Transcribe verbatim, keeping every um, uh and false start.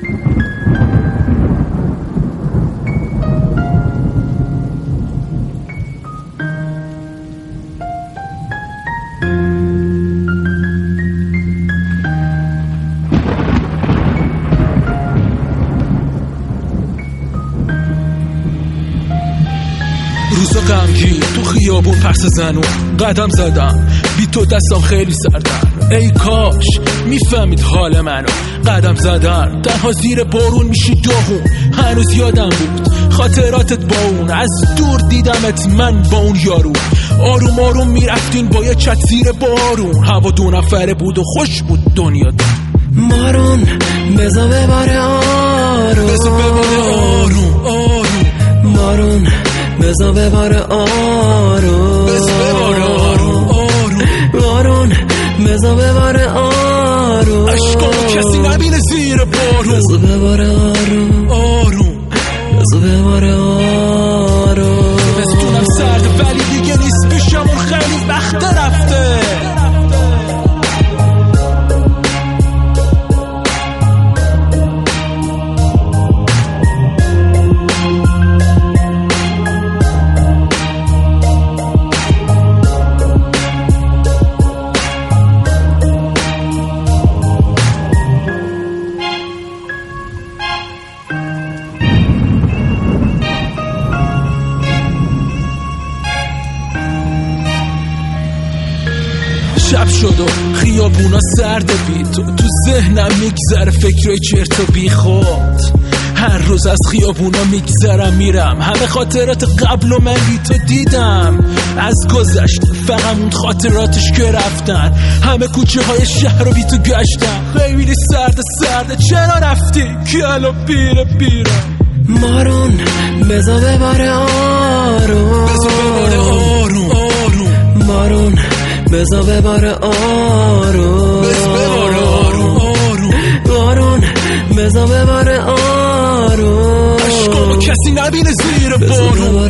روزا غمگین تو خیابون پرس زنون قدم زدم، بی تو دستم خیلی سردن. ای کاش میفهمید حال منو. قدم زدن تنها زیر بارون میشی داغون. هنوز یادم بود خاطراتت با اون، از دور دیدمت من با اون یارو. آروم آروم میرفتین با یه چت زیر بارون. هوا دو نفره بود و خوش بود دنیا دار. مارون بزا بباره آروم، بزا بباره آروم آروم. مارون بزا بباره آروم، بزا بباره آروم آروم. مارون بزا بباره آروم، عشقامو کسی نبینه زیر بارون. بزا بباره آروم آروم، بزا بباره آروم. بستونم سرده ولی دیگه نیست پیشم، اون خیلی وقت رفته. شب شد و خیابونا سرد بی تو. تو ذهنم میگذره فکرای چرت و بی خود. هر روز از خیابونا میگذرم میرم، همه خاطرات قبل و من بی تو دیدم. از گذشت فقط اون خاطراتش که رفتن. همه کوچه های شهر رو بی تو گشتم. خیلی سرد سرده چرا رفتی که الان پیره پیره. مارون بزا بباره آروم، بزا بباره آروم آروم. مارون بزا بباره آروم، بزا بباره آروم آروم. مارون بزا بباره آروم، عشقامو کسی نبینه زیر بارون.